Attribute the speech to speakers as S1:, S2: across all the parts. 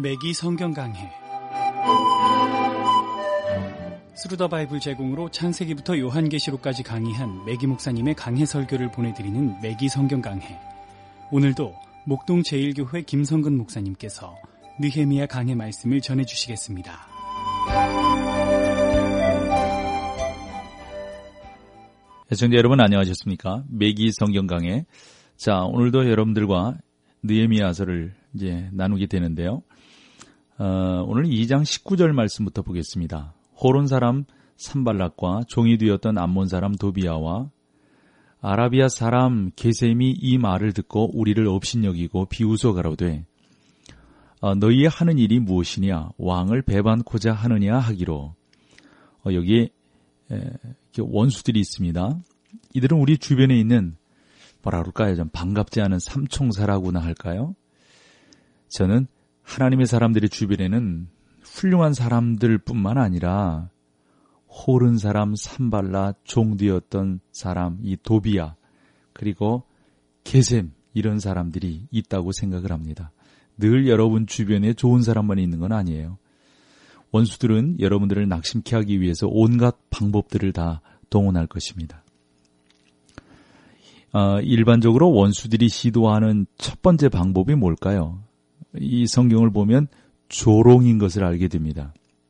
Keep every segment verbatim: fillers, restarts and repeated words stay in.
S1: 매기 성경 강해. 스루더 바이블 제공으로 창세기부터 요한계시록까지 강의한 매기 목사님의 강해 설교를 보내드리는 매기 성경 강해. 오늘도 목동 제일교회 김성근 목사님께서 느헤미야 강해 말씀을 전해주시겠습니다.
S2: 시청자 여러분 안녕하셨습니까? 매기 성경 강해. 자, 오늘도 여러분들과 느헤미야서를 이제 나누게 되는데요. 어, 오늘 이 장 십구 절 말씀부터 보겠습니다. 호론 사람 산발락과 종이 되었던 암몬 사람 도비야와 아라비아 사람 게셈이 이 말을 듣고 우리를 업신여기고 비웃어 가로되 어, 너희의 하는 일이 무엇이냐? 왕을 배반코자 하느냐 하기로. 어, 여기에 에, 원수들이 있습니다. 이들은 우리 주변에 있는 뭐라 그럴까요? 좀 반갑지 않은 삼총사라고나 할까요? 저는 하나님의 사람들의 주변에는 훌륭한 사람들 뿐만 아니라 호른 사람 산발라 종되었던 사람 이 도비야 그리고 게셈 이런 사람들이 있다고 생각을 합니다. 늘 여러분 주변에 좋은 사람만 있는 건 아니에요. 원수들은 여러분들을 낙심케 하기 위해서 온갖 방법들을 다 동원할 것입니다. 어, 일반적으로 원수들이 시도하는 첫 번째 방법이 뭘까요? 이 성경을 보면 조롱인 것을 알게 됩니다.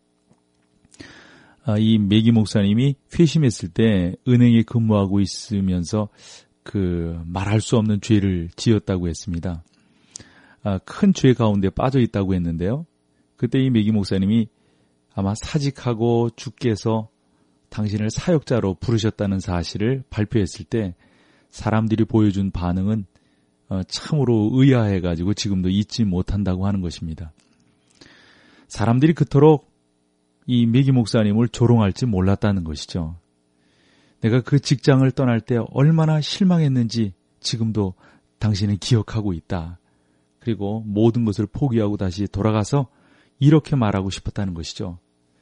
S2: 아, 이 매기 목사님이 회심했을 때 은행에 근무하고 있으면서 그 말할 수 없는 죄를 지었다고 했습니다. 아, 큰 죄 가운데 빠져 있다고 했는데요. 그때 이 매기 목사님이 아마 사직하고 주께서 당신을 사역자로 부르셨다는 사실을 발표했을 때 사람들이 보여준 반응은 어, 참으로 의아해가지고 지금도 잊지 못한다고 하는 것입니다. 사람들이 그토록 이 매기 목사님을 조롱할지 몰랐다는 것이죠. 내가 그 직장을 떠날 때 얼마나 실망했는지 지금도 당신은 기억하고 있다. 그리고 모든 것을 포기하고 다시 돌아가서 이렇게 말하고 싶었다는 것이죠.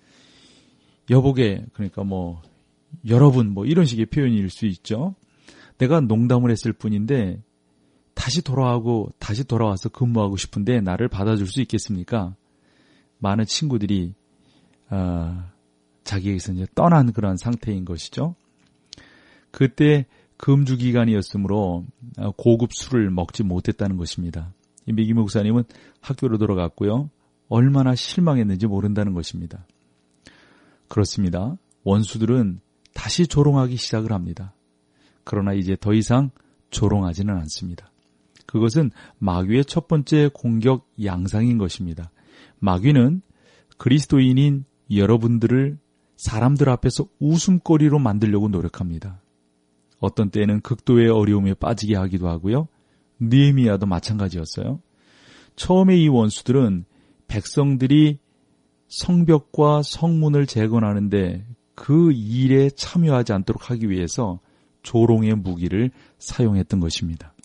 S2: 여보게, 그러니까 뭐 여러분 뭐 이런 식의 표현일 수 있죠. 내가 농담을 했을 뿐인데 다시 돌아가고 다시 돌아와서 근무하고 싶은데 나를 받아줄 수 있겠습니까? 많은 친구들이 어, 자기에게서 이제 떠난 그런 상태인 것이죠. 그때 금주 기간이었으므로 고급 술을 먹지 못했다는 것입니다. 이 매기 목사님은 학교로 돌아갔고요. 얼마나 실망했는지 모른다는 것입니다. 그렇습니다. 원수들은 다시 조롱하기 시작을 합니다. 그러나 이제 더 이상 조롱하지는 않습니다. 그것은 마귀의 첫 번째 공격 양상인 것입니다. 마귀는 그리스도인인 여러분들을 사람들 앞에서 웃음거리로 만들려고 노력합니다. 어떤 때는 극도의 어려움에 빠지게 하기도 하고요. 느헤미야도 마찬가지였어요. 처음에 이 원수들은 백성들이 성벽과 성문을 재건하는데 그 일에 참여하지 않도록 하기 위해서 조롱의 무기를 사용했던 것입니다.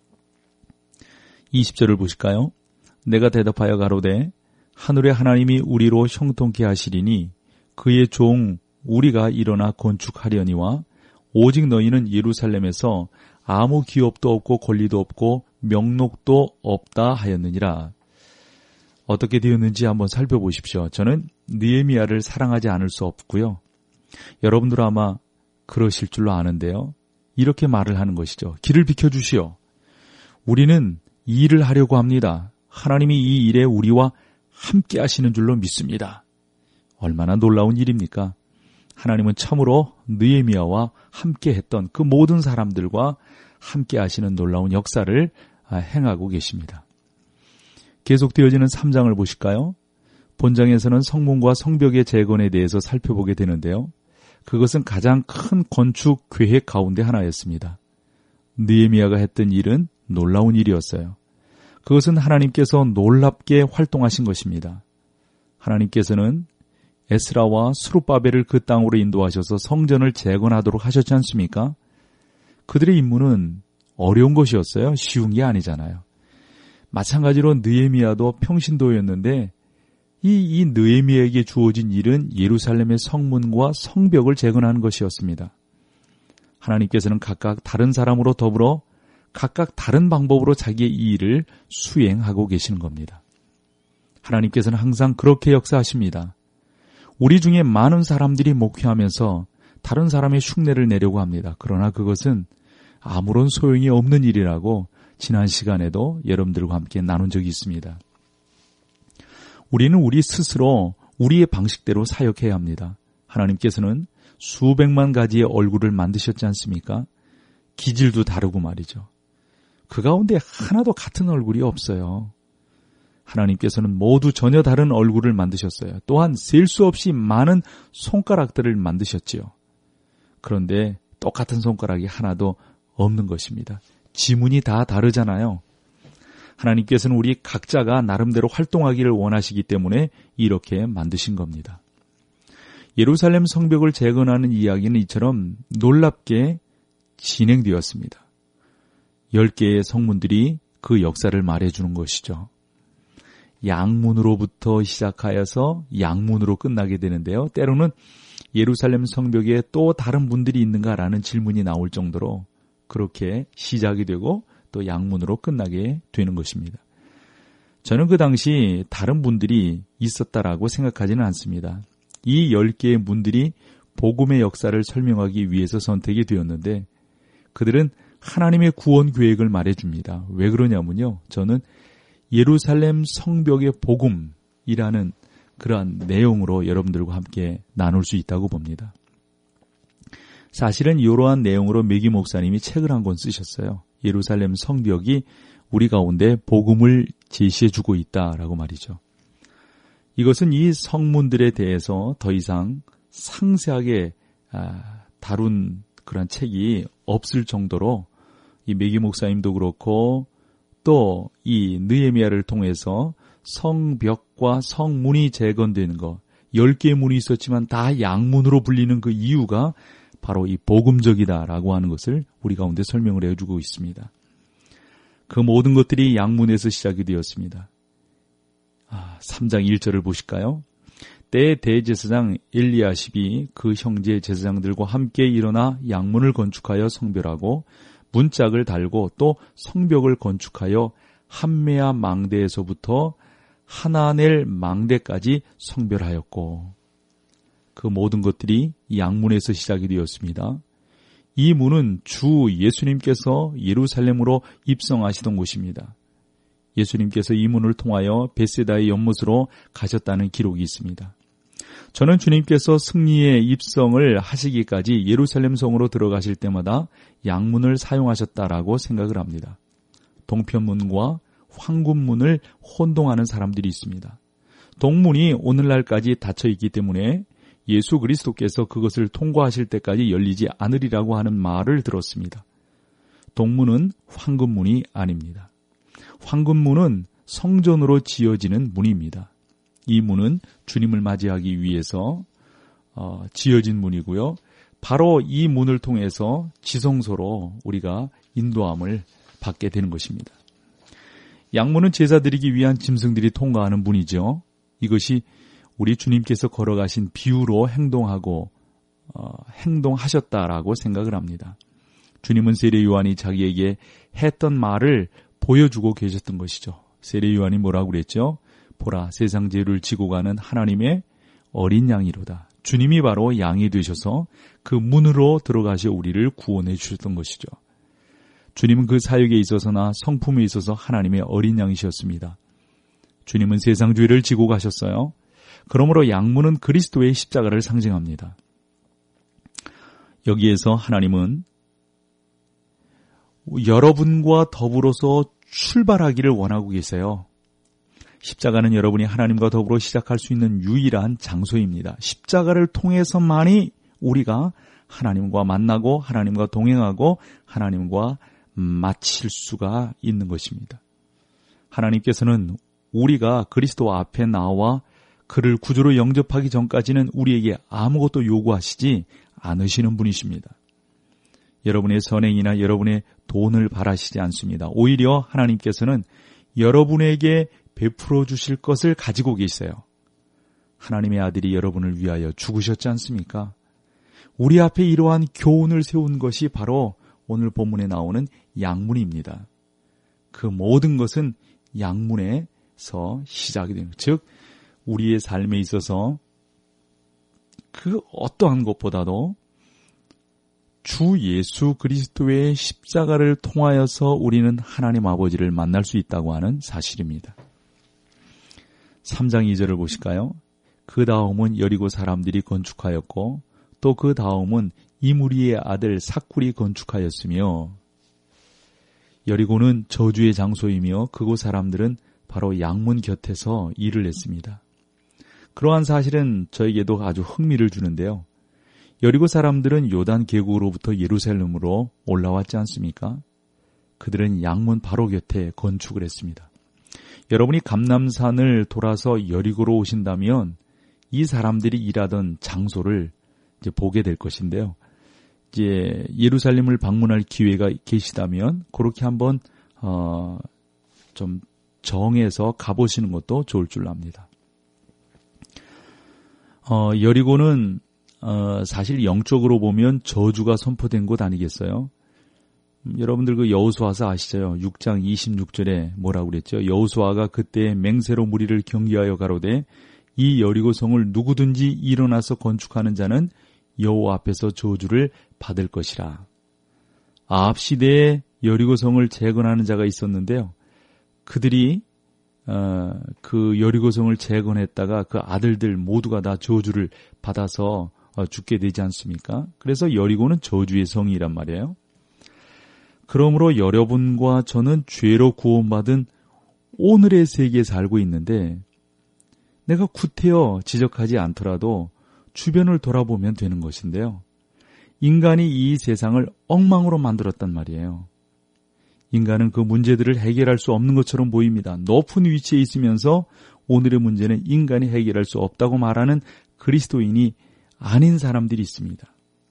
S2: 이십 절을 보실까요? 내가 대답하여 가로되 하늘의 하나님이 우리로 형통케 하시리니 그의 종 우리가 일어나 건축하려니와 오직 너희는 예루살렘에서 아무 기업도 없고 권리도 없고 명록도 없다 하였느니라. 어떻게 되었는지 한번 살펴보십시오. 저는 느헤미야를 사랑하지 않을 수 없고요. 여러분들 아마 그러실 줄로 아는데요. 이렇게 말을 하는 것이죠. 길을 비켜주시오. 우리는 이 일을 하려고 합니다. 하나님이 이 일에 우리와 함께 하시는 줄로 믿습니다. 얼마나 놀라운 일입니까? 하나님은 참으로 느헤미야와 함께 했던 그 모든 사람들과 함께 하시는 놀라운 역사를 행하고 계십니다. 계속되어지는 삼 장을 보실까요? 본장에서는 성문과 성벽의 재건에 대해서 살펴보게 되는데요. 그것은 가장 큰 건축 계획 가운데 하나였습니다. 느헤미야가 했던 일은 놀라운 일이었어요. 그것은 하나님께서 놀랍게 활동하신 것입니다. 하나님께서는 에스라와 스룹바벨을 그 땅으로 인도하셔서 성전을 재건하도록 하셨지 않습니까? 그들의 임무는 어려운 것이었어요. 쉬운 게 아니잖아요. 마찬가지로 느헤미야도 평신도였는데 이, 이 느헤미야에게 주어진 일은 예루살렘의 성문과 성벽을 재건하는 것이었습니다. 하나님께서는 각각 다른 사람으로 더불어 각각 다른 방법으로 자기의 이 일을 수행하고 계시는 겁니다. 하나님께서는 항상 그렇게 역사하십니다. 우리 중에 많은 사람들이 목회하면서 다른 사람의 흉내를 내려고 합니다. 그러나 그것은 아무런 소용이 없는 일이라고 지난 시간에도 여러분들과 함께 나눈 적이 있습니다. 우리는 우리 스스로 우리의 방식대로 사역해야 합니다. 하나님께서는 수백만 가지의 얼굴을 만드셨지 않습니까? 기질도 다르고 말이죠. 그 가운데 하나도 같은 얼굴이 없어요. 하나님께서는 모두 전혀 다른 얼굴을 만드셨어요. 또한 셀 수 없이 많은 손가락들을 만드셨지요. 그런데 똑같은 손가락이 하나도 없는 것입니다. 지문이 다 다르잖아요. 하나님께서는 우리 각자가 나름대로 활동하기를 원하시기 때문에 이렇게 만드신 겁니다. 예루살렘 성벽을 재건하는 이야기는 이처럼 놀랍게 진행되었습니다. 열 개의 성문들이 그 역사를 말해주는 것이죠. 양문으로부터 시작하여서 양문으로 끝나게 되는데요. 때로는 예루살렘 성벽에 또 다른 문들이 있는가라는 질문이 나올 정도로 그렇게 시작이 되고 또 양문으로 끝나게 되는 것입니다. 저는 그 당시 다른 문들이 있었다라고 생각하지는 않습니다. 이 열 개의 문들이 복음의 역사를 설명하기 위해서 선택이 되었는데 그들은 하나님의 구원 계획을 말해줍니다. 왜 그러냐면요. 저는 예루살렘 성벽의 복음이라는 그러한 내용으로 여러분들과 함께 나눌 수 있다고 봅니다. 사실은 이러한 내용으로 매기 목사님이 책을 한 권 쓰셨어요. 예루살렘 성벽이 우리 가운데 복음을 제시해주고 있다라고 말이죠. 이것은 이 성문들에 대해서 더 이상 상세하게 다룬 그런 책이 없을 정도로 이 매기 목사님도 그렇고 또 이 느헤미야를 통해서 성벽과 성문이 재건되는 것, 열 개의 문이 있었지만 다 양문으로 불리는 그 이유가 바로 이 복음적이다라고 하는 것을 우리 가운데 설명을 해주고 있습니다. 그 모든 것들이 양문에서 시작이 되었습니다. 아, 삼 장 일 절을 보실까요? 때 대제사장 엘리야십이 그 형제 제사장들과 함께 일어나 양문을 건축하여 성별하고 문짝을 달고 또 성벽을 건축하여 함메아 망대에서부터 하나넬 망대까지 성별하였고 그 모든 것들이 양문에서 시작이 되었습니다. 이 문은 주 예수님께서 예루살렘으로 입성하시던 곳입니다. 예수님께서 이 문을 통하여 벳세다의 연못으로 가셨다는 기록이 있습니다. 저는 주님께서 승리의 입성을 하시기까지 예루살렘 성으로 들어가실 때마다 양문을 사용하셨다라고 생각을 합니다. 동편문과 황금문을 혼동하는 사람들이 있습니다. 동문이 오늘날까지 닫혀 있기 때문에 예수 그리스도께서 그것을 통과하실 때까지 열리지 않으리라고 하는 말을 들었습니다. 동문은 황금문이 아닙니다. 황금문은 성전으로 지어지는 문입니다. 이 문은 주님을 맞이하기 위해서 어, 지어진 문이고요. 바로 이 문을 통해서 지성소로 우리가 인도함을 받게 되는 것입니다. 양문은 제사 드리기 위한 짐승들이 통과하는 문이죠. 이것이 우리 주님께서 걸어가신 비유로 행동하고 어, 행동하셨다라고 생각을 합니다. 주님은 세례 요한이 자기에게 했던 말을 보여주고 계셨던 것이죠. 세례 요한이 뭐라고 그랬죠? 보라, 세상 죄를 지고 가는 하나님의 어린 양이로다. 주님이 바로 양이 되셔서 그 문으로 들어가셔 우리를 구원해 주셨던 것이죠. 주님은 그 사역에 있어서나 성품에 있어서 하나님의 어린 양이셨습니다. 주님은 세상 죄를 지고 가셨어요. 그러므로 양문은 그리스도의 십자가를 상징합니다. 여기에서 하나님은 여러분과 더불어서 출발하기를 원하고 계세요. 십자가는 여러분이 하나님과 더불어 시작할 수 있는 유일한 장소입니다. 십자가를 통해서만이 우리가 하나님과 만나고 하나님과 동행하고 하나님과 마칠 수가 있는 것입니다. 하나님께서는 우리가 그리스도 앞에 나와 그를 구주로 영접하기 전까지는 우리에게 아무것도 요구하시지 않으시는 분이십니다. 여러분의 선행이나 여러분의 돈을 바라시지 않습니다. 오히려 하나님께서는 여러분에게 베풀어 주실 것을 가지고 계세요. 하나님의 아들이 여러분을 위하여 죽으셨지 않습니까? 우리 앞에 이러한 교훈을 세운 것이 바로 오늘 본문에 나오는 양문입니다. 그 모든 것은 양문에 여기에서 시작이 되는 거예요. 즉 우리의 삶에 있어서 그 어떠한 것보다도 주 예수 그리스도의 십자가를 통하여서 우리는 하나님 아버지를 만날 수 있다고 하는 사실입니다. 삼 장 이 절을 보실까요? 그 다음은 여리고 사람들이 건축하였고 또 그 다음은 이무리의 아들 삭굴이 건축하였으며 여리고는 저주의 장소이며 그곳 사람들은 바로 양문 곁에서 일을 했습니다. 그러한 사실은 저에게도 아주 흥미를 주는데요. 여리고 사람들은 요단 계곡으로부터 예루살렘으로 올라왔지 않습니까? 그들은 양문 바로 곁에 건축을 했습니다. 여러분이 감람산을 돌아서 여리고로 오신다면 이 사람들이 일하던 장소를 이제 보게 될 것인데요. 이제 예루살렘을 방문할 기회가 계시다면 그렇게 한번 어, 좀 정해서 가보시는 것도 좋을 줄 압니다. 어, 여리고는 어, 사실 영적으로 보면 저주가 선포된 곳 아니겠어요? 음, 여러분들 그 여호수아서 아시죠? 육 장 이십육 절에 뭐라고 그랬죠? 여호수아가 그때 맹세로 무리를 경계하여 가로되 이 여리고성을 누구든지 일어나서 건축하는 자는 여호와 앞에서 저주를 받을 것이라. 아합 시대에 여리고성을 재건하는 자가 있었는데요. 그들이 어, 그 여리고성을 재건했다가 그 아들들 모두가 다 저주를 받아서 어, 죽게 되지 않습니까? 그래서 여리고는 저주의 성이란 말이에요. 그러므로 여러분과 저는 죄로 구원받은 오늘의 세계에 살고 있는데 내가 구태여 지적하지 않더라도 주변을 돌아보면 되는 것인데요. 인간이 이 세상을 엉망으로 만들었단 말이에요. 인간은 그 문제들을 해결할 수 없는 것처럼 보입니다. 높은 위치에 있으면서 오늘의 문제는 인간이 해결할 수 없다고 말하는 그리스도인이 아닌 사람들이 있습니다.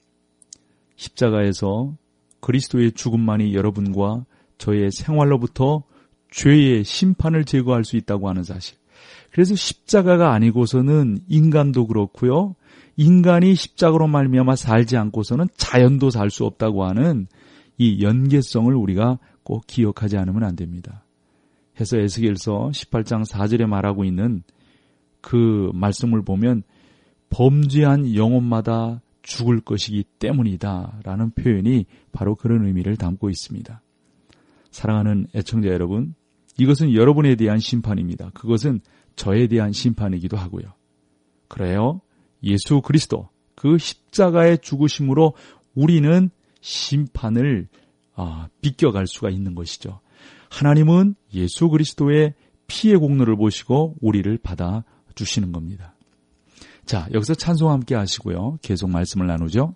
S2: 십자가에서 그리스도의 죽음만이 여러분과 저의 생활로부터 죄의 심판을 제거할 수 있다고 하는 사실. 그래서 십자가가 아니고서는 인간도 그렇고요. 인간이 십자가로 말미암아 살지 않고서는 자연도 살 수 없다고 하는 이 연계성을 우리가 꼭 기억하지 않으면 안 됩니다. 해서 에스겔서 십팔 장 사 절에 말하고 있는 그 말씀을 보면 범죄한 영혼마다 죽을 것이기 때문이다 라는 표현이 바로 그런 의미를 담고 있습니다. 사랑하는 애청자 여러분, 이것은 여러분에 대한 심판입니다. 그것은 저에 대한 심판이기도 하고요. 그래요. 예수 그리스도 그 십자가의 죽으심으로 우리는 심판을 아, 비껴갈 수가 있는 것이죠. 하나님은 예수 그리스도의 피의 공로를 보시고 우리를 받아주시는 겁니다. 자, 여기서 찬송 함께 하시고요. 계속 말씀을 나누죠.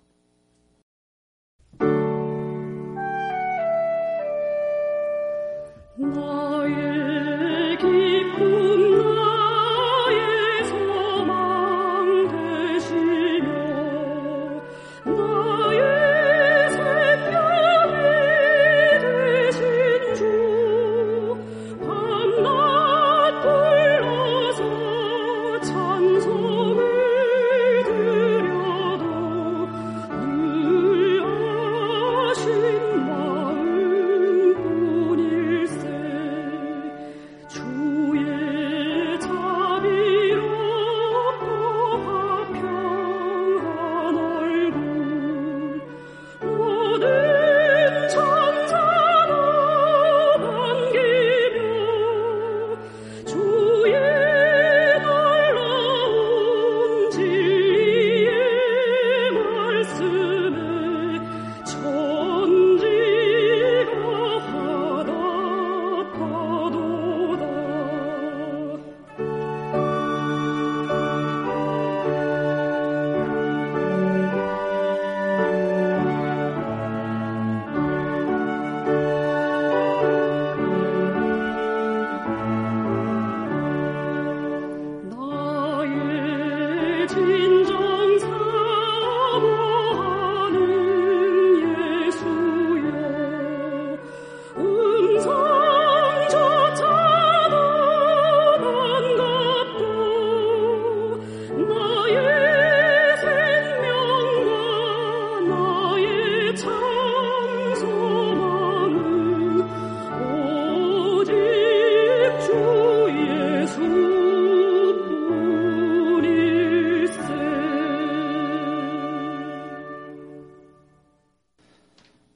S3: 나의 기쁨 나의 소망 되시며 나의 생명이 되신 주 밤낮 불러서 찬송을 드려도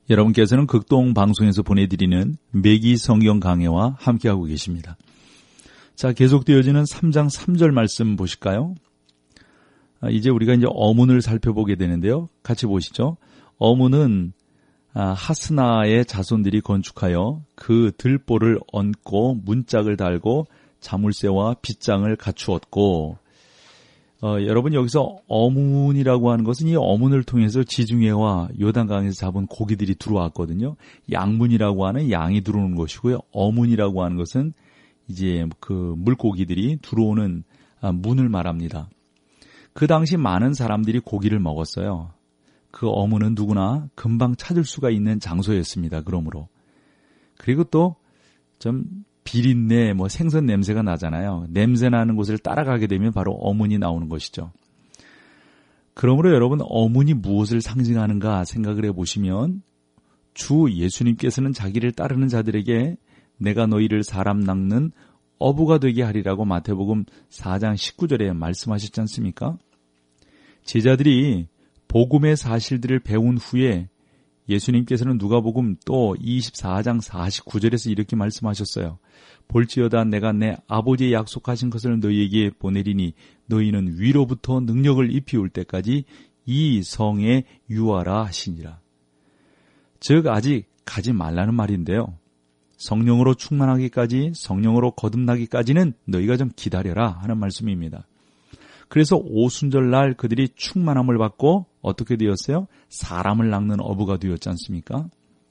S2: 여러분께서는 극동 방송에서 보내드리는 매기 성경 강해와 함께하고 계십니다. 자, 계속되어지는 삼 장 삼 절 말씀 보실까요? 아, 이제 우리가 이제 어문을 살펴보게 되는데요. 같이 보시죠. 어문은 아, 하스나의 자손들이 건축하여 그 들보를 얹고 문짝을 달고 자물쇠와 빗장을 갖추었고, 어, 여러분 여기서 어문이라고 하는 것은 이 어문을 통해서 지중해와 요단강에서 잡은 고기들이 들어왔거든요. 양문이라고 하는 양이 들어오는 것이고요. 어문이라고 하는 것은 이제 그 물고기들이 들어오는 문을 말합니다. 그 당시 많은 사람들이 고기를 먹었어요. 그 어문은 누구나 금방 찾을 수가 있는 장소였습니다. 그러므로. 그리고 또 좀 비린내, 뭐 생선 냄새가 나잖아요. 냄새 나는 곳을 따라가게 되면 바로 어문이 나오는 것이죠. 그러므로 여러분, 어문이 무엇을 상징하는가 생각을 해보시면 주 예수님께서는 자기를 따르는 자들에게 내가 너희를 사람 낚는 어부가 되게 하리라고 마태복음 사 장 십구 절에 말씀하셨지 않습니까? 제자들이 복음의 사실들을 배운 후에 예수님께서는 누가복음 또 이십사 장 사십구 절에서 이렇게 말씀하셨어요. 볼지어다 내가 내 아버지의 약속하신 것을 너희에게 보내리니 너희는 위로부터 능력을 입히올 때까지 이 성에 유하라 하시니라. 즉 아직 가지 말라는 말인데요. 성령으로 충만하기까지, 성령으로 거듭나기까지는 너희가 좀 기다려라 하는 말씀입니다. 그래서 오순절날 그들이 충만함을 받고 어떻게 되었어요? 사람을 낚는 어부가 되었지 않습니까?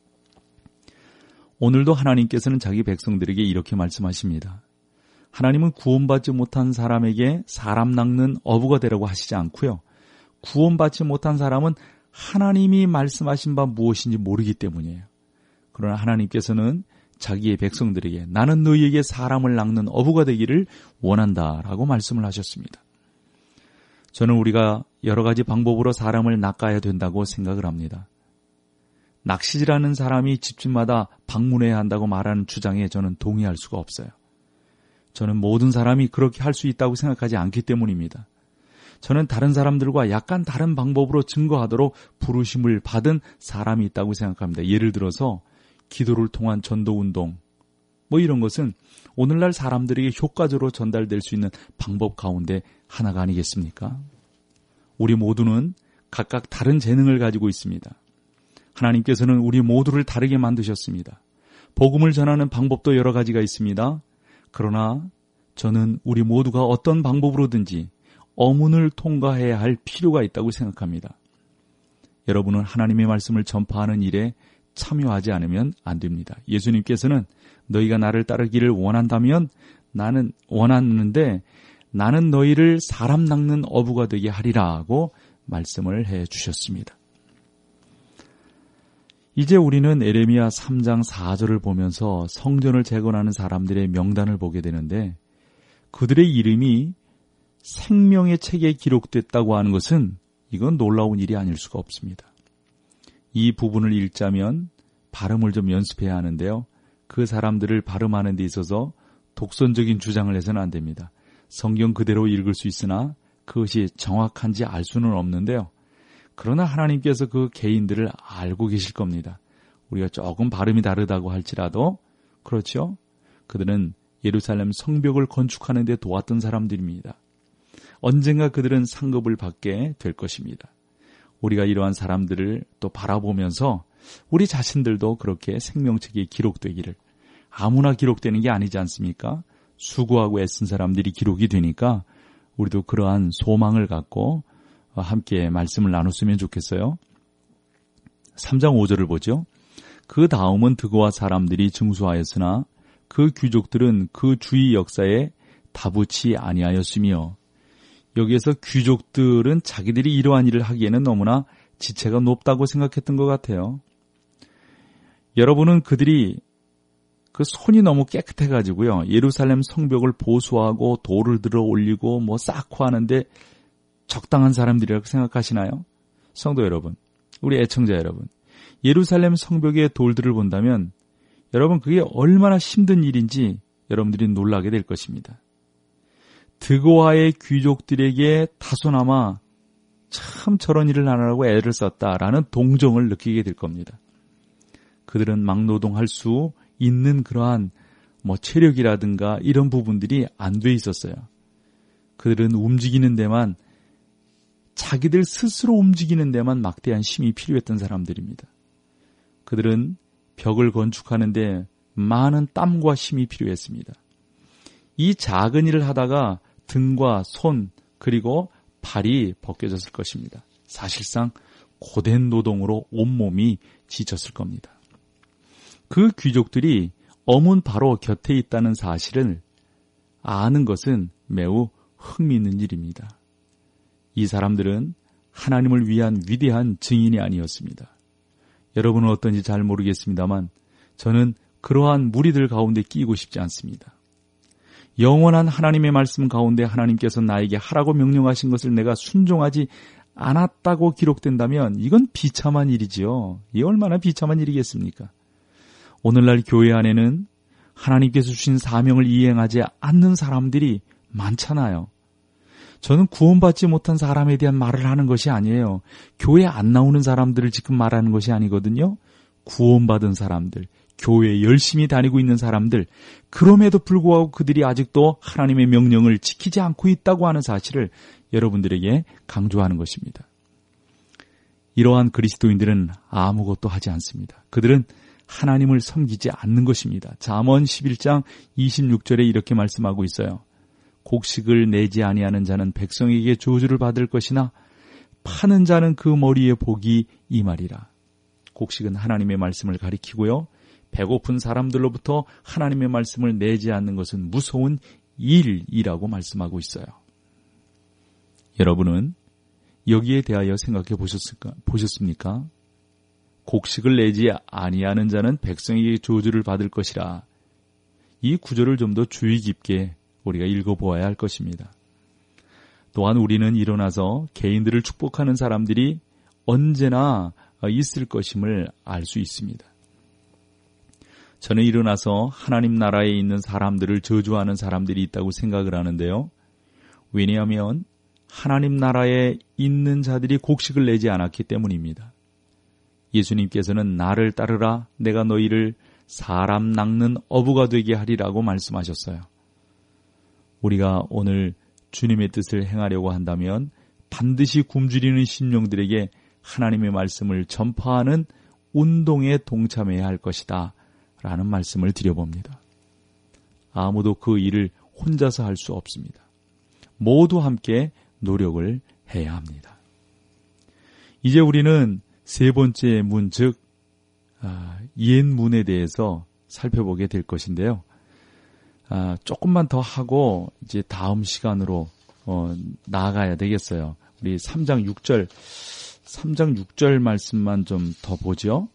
S2: 오늘도 하나님께서는 자기 백성들에게 이렇게 말씀하십니다. 하나님은 구원받지 못한 사람에게 사람 낚는 어부가 되라고 하시지 않고요. 구원받지 못한 사람은 하나님이 말씀하신 바 무엇인지 모르기 때문이에요. 그러나 하나님께서는 자기의 백성들에게 나는 너희에게 사람을 낚는 어부가 되기를 원한다라고 말씀을 하셨습니다. 저는 우리가 여러 가지 방법으로 사람을 낚아야 된다고 생각을 합니다. 낚시질하는 사람이 집집마다 방문해야 한다고 말하는 주장에 저는 동의할 수가 없어요. 저는 모든 사람이 그렇게 할 수 있다고 생각하지 않기 때문입니다. 저는 다른 사람들과 약간 다른 방법으로 증거하도록 부르심을 받은 사람이 있다고 생각합니다. 예를 들어서 기도를 통한 전도운동, 뭐 이런 것은 오늘날 사람들에게 효과적으로 전달될 수 있는 방법 가운데 하나가 아니겠습니까? 우리 모두는 각각 다른 재능을 가지고 있습니다. 하나님께서는 우리 모두를 다르게 만드셨습니다. 복음을 전하는 방법도 여러 가지가 있습니다. 그러나 저는 우리 모두가 어떤 방법으로든지 어문을 통과해야 할 필요가 있다고 생각합니다. 여러분은 하나님의 말씀을 전파하는 일에 참여하지 않으면 안 됩니다. 예수님께서는 너희가 나를 따르기를 원한다면 나는 원하는데 나는 너희를 사람 낚는 어부가 되게 하리라고 말씀을 해 주셨습니다. 이제 우리는 에레미야 삼 장 사 절을 보면서 성전을 재건하는 사람들의 명단을 보게 되는데 그들의 이름이 생명의 책에 기록됐다고 하는 것은 이건 놀라운 일이 아닐 수가 없습니다. 이 부분을 읽자면 발음을 좀 연습해야 하는데요. 그 사람들을 발음하는 데 있어서 독선적인 주장을 해서는 안 됩니다. 성경 그대로 읽을 수 있으나 그것이 정확한지 알 수는 없는데요. 그러나 하나님께서 그 개인들을 알고 계실 겁니다. 우리가 조금 발음이 다르다고 할지라도 그렇죠? 그들은 예루살렘 성벽을 건축하는 데 도왔던 사람들입니다. 언젠가 그들은 상급을 받게 될 것입니다. 우리가 이러한 사람들을 또 바라보면서 우리 자신들도 그렇게 생명책에 기록되기를, 아무나 기록되는 게 아니지 않습니까? 수고하고 애쓴 사람들이 기록이 되니까 우리도 그러한 소망을 갖고 함께 말씀을 나눴으면 좋겠어요. 삼 장 오 절을 보죠. 그 다음은 드고와 사람들이 증수하였으나 그 귀족들은 그 주의 역사에 다부치 아니하였으며, 여기에서 귀족들은 자기들이 이러한 일을 하기에는 너무나 지체가 높다고 생각했던 것 같아요. 여러분은 그들이 그 손이 너무 깨끗해가지고요, 예루살렘 성벽을 보수하고 돌을 들어 올리고 뭐 쌓고 하는데 적당한 사람들이라고 생각하시나요? 성도 여러분, 우리 애청자 여러분, 예루살렘 성벽의 돌들을 본다면 여러분 그게 얼마나 힘든 일인지 여러분들이 놀라게 될 것입니다. 드고아의 귀족들에게 다소나마 참 저런 일을 하느라고 애를 썼다라는 동정을 느끼게 될 겁니다. 그들은 막노동할 수 있는 그러한 뭐 체력이라든가 이런 부분들이 안 돼 있었어요. 그들은 움직이는 데만, 자기들 스스로 움직이는 데만 막대한 힘이 필요했던 사람들입니다. 그들은 벽을 건축하는데 많은 땀과 힘이 필요했습니다. 이 작은 일을 하다가 등과 손 그리고 발이 벗겨졌을 것입니다. 사실상 고된 노동으로 온몸이 지쳤을 겁니다. 그 귀족들이 어문 바로 곁에 있다는 사실을 아는 것은 매우 흥미있는 일입니다. 이 사람들은 하나님을 위한 위대한 증인이 아니었습니다. 여러분은 어떤지 잘 모르겠습니다만 저는 그러한 무리들 가운데 끼고 싶지 않습니다. 영원한 하나님의 말씀 가운데 하나님께서 나에게 하라고 명령하신 것을 내가 순종하지 않았다고 기록된다면 이건 비참한 일이지요. 이 얼마나 비참한 일이겠습니까? 오늘날 교회 안에는 하나님께서 주신 사명을 이행하지 않는 사람들이 많잖아요. 저는 구원받지 못한 사람에 대한 말을 하는 것이 아니에요. 교회 안 나오는 사람들을 지금 말하는 것이 아니거든요. 구원받은 사람들, 교회에 열심히 다니고 있는 사람들, 그럼에도 불구하고 그들이 아직도 하나님의 명령을 지키지 않고 있다고 하는 사실을 여러분들에게 강조하는 것입니다. 이러한 그리스도인들은 아무것도 하지 않습니다. 그들은 하나님을 섬기지 않는 것입니다. 잠언 십일 장 이십육 절에 이렇게 말씀하고 있어요. 곡식을 내지 아니하는 자는 백성에게 저주를 받을 것이나 파는 자는 그 머리에 복이 임하리라. 곡식은 하나님의 말씀을 가리키고요. 배고픈 사람들로부터 하나님의 말씀을 내지 않는 것은 무서운 일이라고 말씀하고 있어요. 여러분은 여기에 대하여 생각해 보셨을까, 보셨습니까? 곡식을 내지 아니하는 자는 백성에게 저주를 받을 것이라. 이 구절을 좀 더 주의 깊게 우리가 읽어보아야 할 것입니다. 또한 우리는 일어나서 개인들을 축복하는 사람들이 언제나 있을 것임을 알 수 있습니다. 저는 일어나서 하나님 나라에 있는 사람들을 저주하는 사람들이 있다고 생각을 하는데요. 왜냐하면 하나님 나라에 있는 자들이 곡식을 내지 않았기 때문입니다. 예수님께서는 나를 따르라, 내가 너희를 사람 낚는 어부가 되게 하리라고 말씀하셨어요. 우리가 오늘 주님의 뜻을 행하려고 한다면 반드시 굶주리는 심령들에게 하나님의 말씀을 전파하는 운동에 동참해야 할 것이다 라는 말씀을 드려봅니다. 아무도 그 일을 혼자서 할 수 없습니다. 모두 함께 노력을 해야 합니다. 이제 우리는 세 번째 문, 즉 아, 옛문에 대해서 살펴보게 될 것인데요. 아, 조금만 더 하고 이제 다음 시간으로 어, 나아가야 되겠어요. 우리 삼 장 육 절, 삼 장 육 절 말씀만 좀 더 보죠.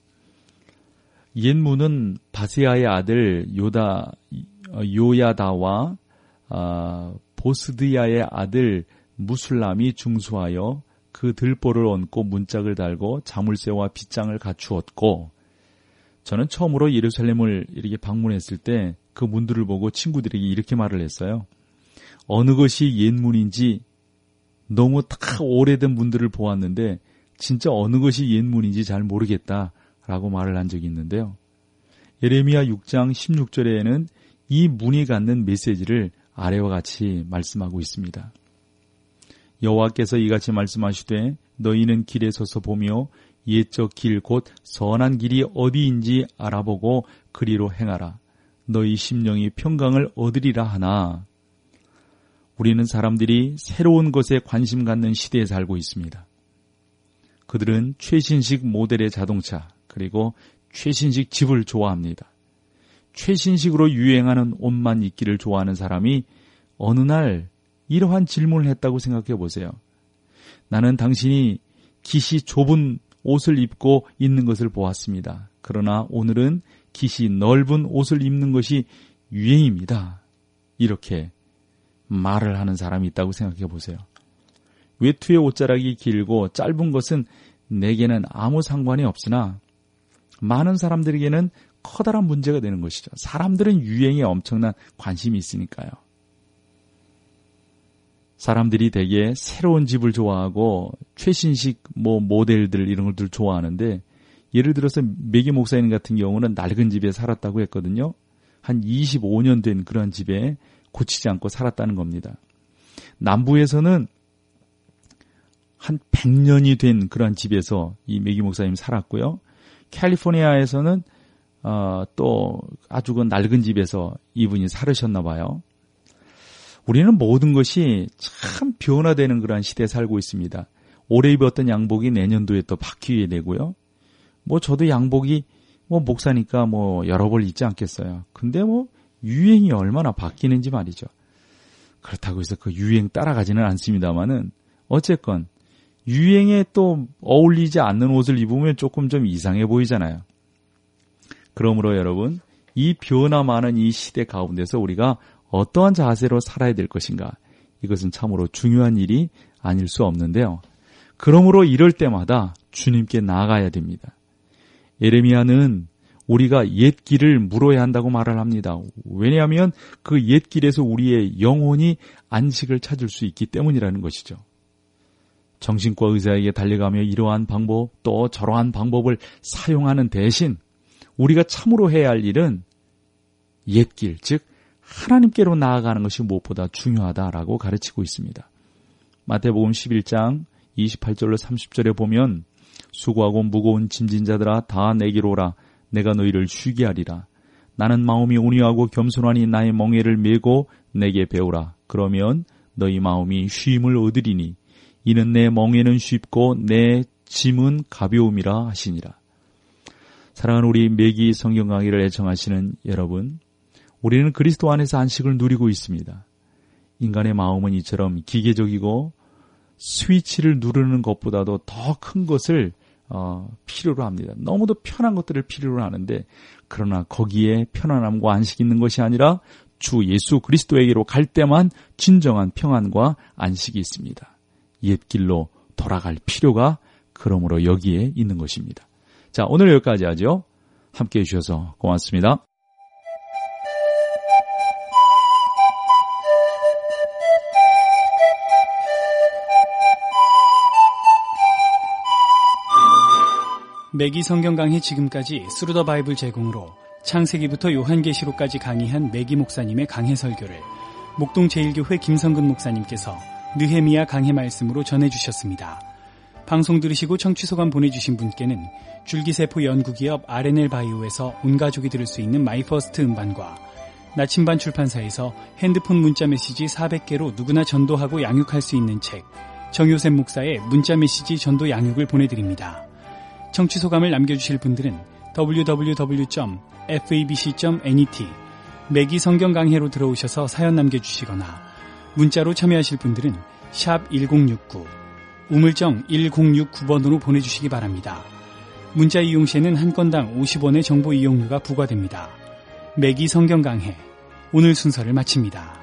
S2: 옛문은 바세아의 아들 요다, 요야다와 아, 보스드야의 아들 무술람이 중수하여 그 들보를 얹고 문짝을 달고 자물쇠와 빗장을 갖추었고, 저는 처음으로 예루살렘을 이렇게 방문했을 때 그 문들을 보고 친구들에게 이렇게 말을 했어요. 어느 것이 옛문인지 너무 다 오래된 문들을 보았는데 진짜 어느 것이 옛문인지 잘 모르겠다라고 말을 한 적이 있는데요. 예레미야 육 장 십육 절에는 이 문이 갖는 메시지를 아래와 같이 말씀하고 있습니다. 여호와께서 이같이 말씀하시되 너희는 길에 서서 보며 옛적 길 곧 선한 길이 어디인지 알아보고 그리로 행하라. 너희 심령이 평강을 얻으리라 하나. 우리는 사람들이 새로운 것에 관심 갖는 시대에 살고 있습니다. 그들은 최신식 모델의 자동차 그리고 최신식 집을 좋아합니다. 최신식으로 유행하는 옷만 입기를 좋아하는 사람이 어느 날 이러한 질문을 했다고 생각해 보세요. 나는 당신이 깃이 좁은 옷을 입고 있는 것을 보았습니다. 그러나 오늘은 깃이 넓은 옷을 입는 것이 유행입니다. 이렇게 말을 하는 사람이 있다고 생각해 보세요. 외투의 옷자락이 길고 짧은 것은 내게는 아무 상관이 없으나 많은 사람들에게는 커다란 문제가 되는 것이죠. 사람들은 유행에 엄청난 관심이 있으니까요. 사람들이 되게 새로운 집을 좋아하고 최신식 뭐 모델들 이런 것들 좋아하는데 예를 들어서 매기 목사님 같은 경우는 낡은 집에 살았다고 했거든요. 한 이십오 년 된 그런 집에 고치지 않고 살았다는 겁니다. 남부에서는 한 백 년이 된 그런 집에서 이 매기 목사님 살았고요. 캘리포니아에서는 어, 또 아주 그 낡은 집에서 이분이 살으셨나 봐요. 우리는 모든 것이 참 변화되는 그런 시대에 살고 있습니다. 올해 입었던 양복이 내년도에 또 바뀌게 되고요. 뭐 저도 양복이 뭐 목사니까 뭐 여러 벌 입지 않겠어요. 근데 뭐 유행이 얼마나 바뀌는지 말이죠. 그렇다고 해서 그 유행 따라가지는 않습니다만은 어쨌건 유행에 또 어울리지 않는 옷을 입으면 조금 좀 이상해 보이잖아요. 그러므로 여러분, 이 변화 많은 이 시대 가운데서 우리가 어떠한 자세로 살아야 될 것인가? 이것은 참으로 중요한 일이 아닐 수 없는데요. 그러므로 이럴 때마다 주님께 나아가야 됩니다. 예레미야는 우리가 옛 길을 물어야 한다고 말을 합니다. 왜냐하면 그 옛 길에서 우리의 영혼이 안식을 찾을 수 있기 때문이라는 것이죠. 정신과 의사에게 달려가며 이러한 방법 또 저러한 방법을 사용하는 대신 우리가 참으로 해야 할 일은 옛 길, 즉 하나님께로 나아가는 것이 무엇보다 중요하다라고 가르치고 있습니다. 마태복음 십일 장 이십팔 절로 삼십 절에 보면 수고하고 무거운 짐진 자들아 다 내게로 오라. 내가 너희를 쉬게 하리라. 나는 마음이 온유하고 겸손하니 나의 멍에를 메고 내게 배우라. 그러면 너희 마음이 쉼을 얻으리니 이는 내 멍에는 쉽고 내 짐은 가벼움이라 하시니라. 사랑하는 우리 매기 성경 강의를 애청하시는 여러분, 우리는 그리스도 안에서 안식을 누리고 있습니다. 인간의 마음은 이처럼 기계적이고 스위치를 누르는 것보다도 더 큰 것을 어, 필요로 합니다. 너무도 편한 것들을 필요로 하는데, 그러나 거기에 편안함과 안식이 있는 것이 아니라 주 예수 그리스도에게로 갈 때만 진정한 평안과 안식이 있습니다. 옛길로 돌아갈 필요가 그러므로 여기에 있는 것입니다. 자, 오늘 여기까지 하죠. 함께해 주셔서 고맙습니다.
S1: 매기 성경 강의 지금까지 스루 더 바이블 제공으로 창세기부터 요한계시록까지 강의한 매기 목사님의 강해 설교를 목동 제일교회 김성근 목사님께서 느헤미야 강해 말씀으로 전해주셨습니다. 방송 들으시고 청취 소감 보내주신 분께는 줄기세포 연구기업 알엔엘 바이오에서 온 가족이 들을 수 있는 마이퍼스트 음반과 나침반 출판사에서 핸드폰 문자 메시지 사백 개로 누구나 전도하고 양육할 수 있는 책 정효샘 목사의 문자 메시지 전도 양육을 보내드립니다. 청취 소감을 남겨주실 분들은 더블유 더블유 더블유 점 에프에이비씨 점 넷 매기 성경 강해로 들어오셔서 사연 남겨주시거나 문자로 참여하실 분들은 샵 일공육구 우물정 일공육구 번으로 보내주시기 바랍니다. 문자 이용 시에는 한 건당 오십 원의 정보 이용료가 부과됩니다. 매기 성경 강해 오늘 순서를 마칩니다.